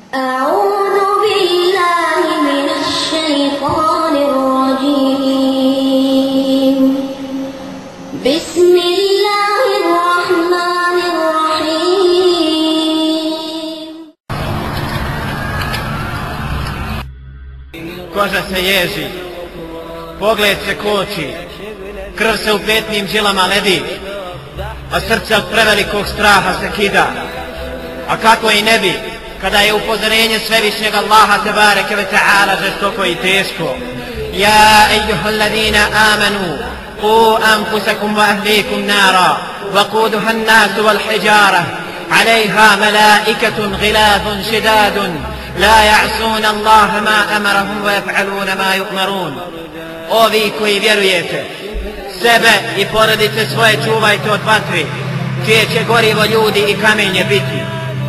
أعوذ بالله من الشيطان الرجيم. بسم الله الرحمن الرحيم. Koža se ježi, pogled se koči, krv se u petnim žilama ledi, a srce od prevelikog straha se kida. A kako i ne bi, kada je upozorenje svevišnjeg Allaha tebareke ve ta'ala žestoko i teško. Ja ejuhal ladina amanu, qu anfusakum wa ahlikum nara, waquduha an-nasu wal hijara, alejha malaikatun gilazun šidadun, la ja'suna Allaha ma amarahum wa yaf'aluna ma yu'marun. Ovi koji vjerujete, sebe i porodice svoje čuvajte od vatri, čije će gorivo ljudi i kamenje biti,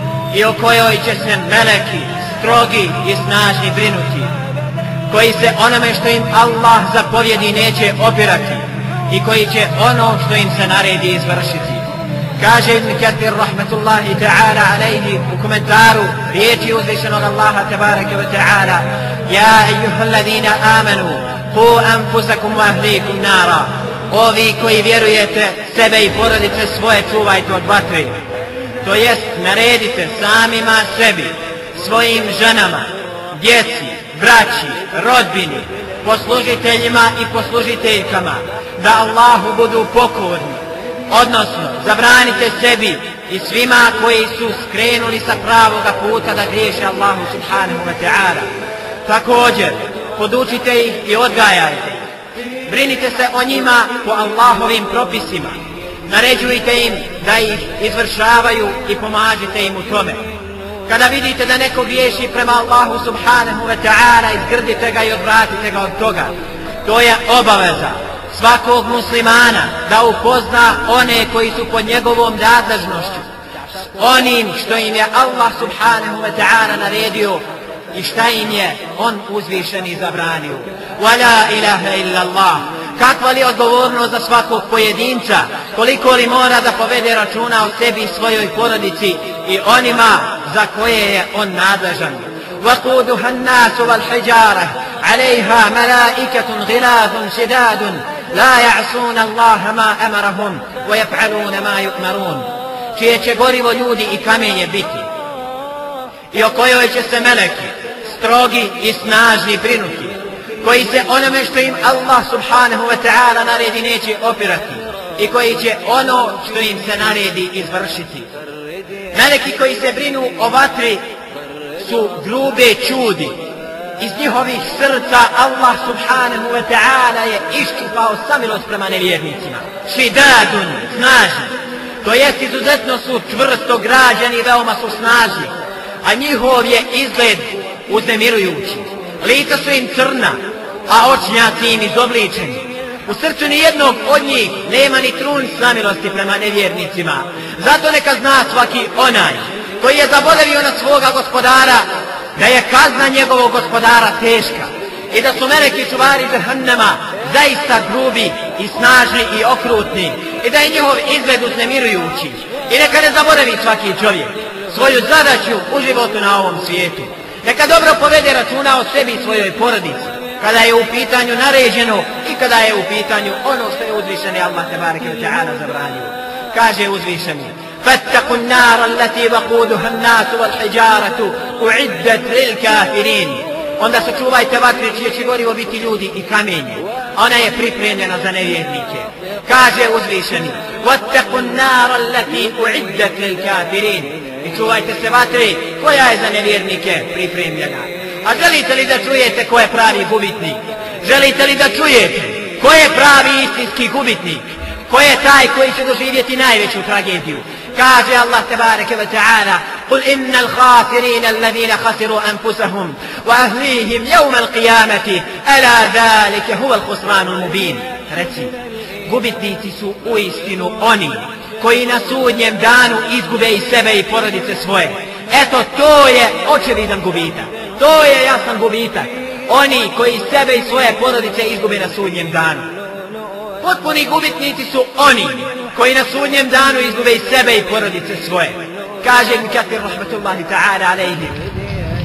i o kojoj će se meleki, strogi i snažni brinuti, koji se onome što im Allah zapovjedi neće opirati i koji će ono što im se naredi izvršiti. Kaže Ibn Kathir rahmetullahi ta'ala alejhi u komentaru riječi uzvišenog Allaha tebareke ve ta'ala: Ja ejuhal ladina amanu, qu anfusakum wa ahlikum nara. Ovi koji vjerujete, sebe i porodice svoje čuvajte od vatre. To jest, naredite samima sebi, svojim ženama, djeci, braći, rodbini, poslužiteljima i poslužiteljkama, da Allahu budu pokorni. Odnosno, zabranite sebi i svima koji su skrenuli sa pravoga puta da griješe Allahu subhanahu wa ta'ala. Također, podučite ih i odgajajte. Brinite se o njima po Allahovim propisima. Naređujte im da ih izvršavaju i pomažite im u tome. Kada vidite da neko griješi prema Allahu subhanahu wa ta'ala, izgrdite ga i odvratite ga od toga. To je obaveza svakog muslimana da upozna one koji su pod njegovom nadležnošću, onim što im je Allah subhanahu wa ta'ala naredio i šta im je on uzvišeni zabranio. Wala ilaha illa Allah. Kakva li odgovornost za svakog pojedinca, koliko li mora da povede računa o sebi i svojoj porodici i onima za koje je on nadležan. وَقُودُهَا النَّاسُ وَالْحِجَارَةُ عَلَيْهَا مَلَائِكَةٌ غِلَاظٌ شِدَادٌ لَا يَعْصُونَ اللَّهَ مَا أَمَرَهُمْ وَيَفْعَلُونَ مَا يُؤْمَرُونَ. Čije će gorivo ljudi i kamenje biti, i o kojoj će se meleki, strogi i snažni brinuti, koji se onome što im Allah subhanahu wa ta'ala naredi neće opirati i koji će ono što im se naredi izvršiti. Meleki koji se brinu o vatri su grube čudi. Iz njihovih srca Allah subhanahu wa ta'ala je iščupao samilost prema nevjernicima. Šidadun, snažni. To jest, izuzetno su čvrsto građani i veoma su snažni, a njihov je izgled uznemirujući. Lica su im crna, a očnjaci im izobličeni. U srcu ni jednog od njih nema ni trun samilosti prema nevjernicima. Zato neka zna svaki onaj koji je zaboravio na svoga gospodara da je kazna njegovog gospodara teška i da su meleki čuvari džehennema zaista grubi i snažni i okrutni i da je njihov izgled uznemirujući. I neka ne zaboravi svaki čovjek svoju zadaću u životu na ovom svijetu. Neka dobro povede računa o sebi i svojoj porodici kada je u pitanju naređeno i kada je u pitanju ono što je uzvišeni Allah tebareke ve ta'ala zabranio. Kaže uzvišeni: فَاتَّقُوا النَّارَ الَّتِي وَقُودُهَا النَّاسُ وَالْحِجَارَةُ أُعِدَّتْ لِلْكَافِرِينَ. Onda se čuvajte vatre čije će gorivo biti ljudi i kamenje. Ona je pripremljena za nevjernike. Kaže uzvišeni: وَاتَّقُوا النَّارَ الَّتِي أُعِدَّتْ لِلْكَافِرِينَ. I čuvajte se vatre koja je za nevjernike pripremljena. A želite li da čujete ko je pravi gubitnik? Želite li da čujete ko je pravi istinski gubitnik? Ko je taj koji će doživjeti najveću tragediju? Kaže Allah tebareke ve ta'ala: قُلْ إِنَّ الْخَاسِرِينَ الَّذِينَ خَسِرُوا أَنفُسَهُمْ وَأَهْلِيهِمْ يَوْمَ الْقِيَامَةِ أَلَا ذَلِكَ هُوَ الْخُسْرَانُ الْمُبِينُ. Reci, gubitnici su uistinu oni koji na sudnjem danu izgube i sebe i porodice svoje. Eto, to je očevidan gubitak. To je jasan gubitak. Oni koji sebe i svoje porodice izgube na sudnjem danu. Potpuni gubitnici su oni koji na sudnjem danu izgube i sebe i porodice svoje. Kaže Ibn Kathir rahmetullahi ta'ala alejhi: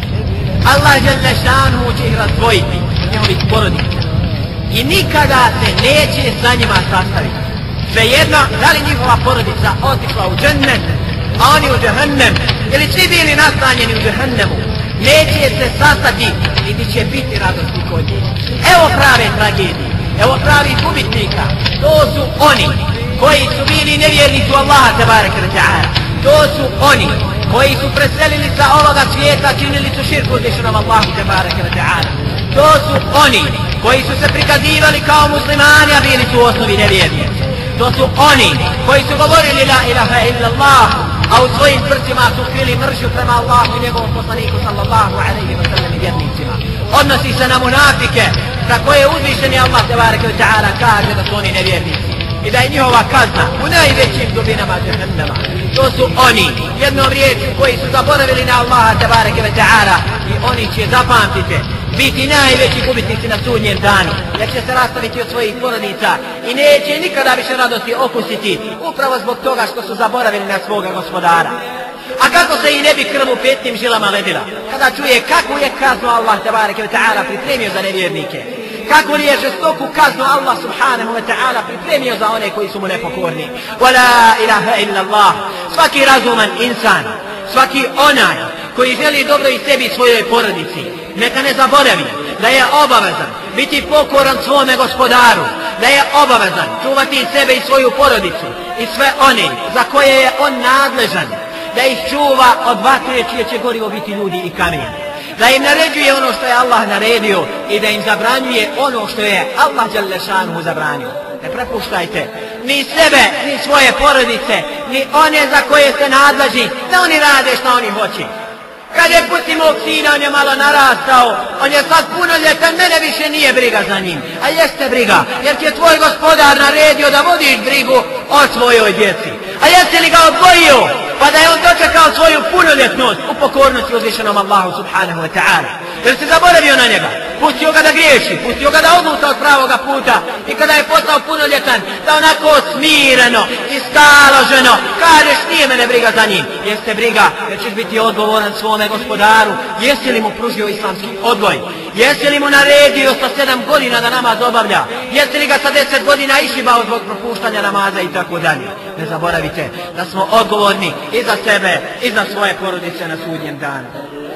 Allah dželle šanuhu će ih razdvojiti od njihovih porodica i nikada se neće sa njima sastaviti. Svejedno, da li njihova porodica otišla u džennet, a oni u džehennem, ili svi bili nastanjeni u džehennemu, neće se sastati, niti će biti radosti kod njih. Evo prave tragedije, evo pravi gubitnika. To su oni koji su bili nevjernici u Allaha tebareke ve ta'ala. To su oni koji su preselili sa ovoga svijeta, činili su širku uzvišenom Allahu tebareke ve ta'ala. To su oni koji su se prikazivali kao muslimani, a bili su u osnovi nevjernici. To su oni koji su govorili la ilaha illallah, a u svojim srcima su krili mržnju prema Allahu i njegovom poslaniku sallallahu alejhi ve sellem i vjernicima. Odnosi se na munafike za koje uzvišeni Allah tebareke ve ta'ala kaže da su oni nevjernici i da je njihova kazna u najvećim dubinama džehennema. To su oni, jednom riječju, koji su zaboravili na Allaha tebareke ve ta'ala i oni će, zapamtite, biti najveći gubitnici na sudnjem danu, jer će se rastaviti od svojih porodica i neće nikada više radosti okusiti, upravo zbog toga što su zaboravili na svoga gospodara. A kako se i ne bi krv u petnim žilama ledila, kada čuje kakvu je kaznu Allah tebareke ve ta'ala pripremio za nevjernike, kako li je žestoku kaznu Allah subhanahu wa ta'ala pripremio za one koji su mu nepokorni. Wa la ilaha illa Allah. Svaki razuman insan, svaki onaj koji želi dobro i sebi i svojoj porodici, neka ne zaboravi da je obavezan biti pokoran svome gospodaru, da je obavezan čuvati sebe i svoju porodicu i sve one za koje je on nadležan, da ih čuva od vatre čije će gorivo biti ljudi i kamenje, da im naređuje ono što je Allah naredio i da im zabranjuje ono što je Allah dželle šanuhu zabranio. Ne prepuštajte ni sebe, ni svoje porodice, ni one za koje ste nadležni, da oni rade što oni hoće. Kad je putimog sina, on je malo narastao, on je sad punoljetan, mene više nije briga za njim. A jeste briga, jer ti je tvoj gospodar naredio da vodiš brigu o svojoj djeci. A jeste li ga odgojio, pa da je on dočekao svoju punoljetnost u pokornosti uzvišenom Allahu subhanahu wa ta'ala? Jer si zaboravio na njega, pustio ga da griješi, pustio ga da odluta od pravoga puta i kada je postao punoljetan, da onako smireno i staloženo kažeš nije mene briga za njim. Jeste briga, jer ćeš biti odgovoran svome gospodaru. Jesi li mu pružio islamski odgoj? Jesi li mu naredio sa 7 godina da namaz obavlja? Jesi li ga sa 10 godina išibao zbog propuštanja namaza i tako dalje? Ne zaboravite da smo odgovorni i za sebe i za svoje porodice na sudnjem danu.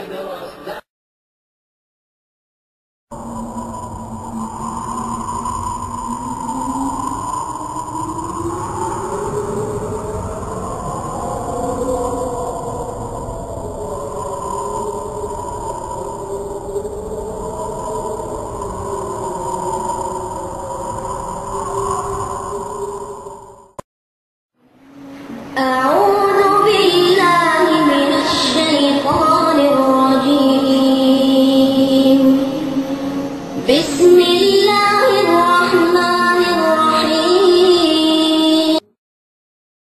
أعوذ بالله من الشيطان الرجيم بسم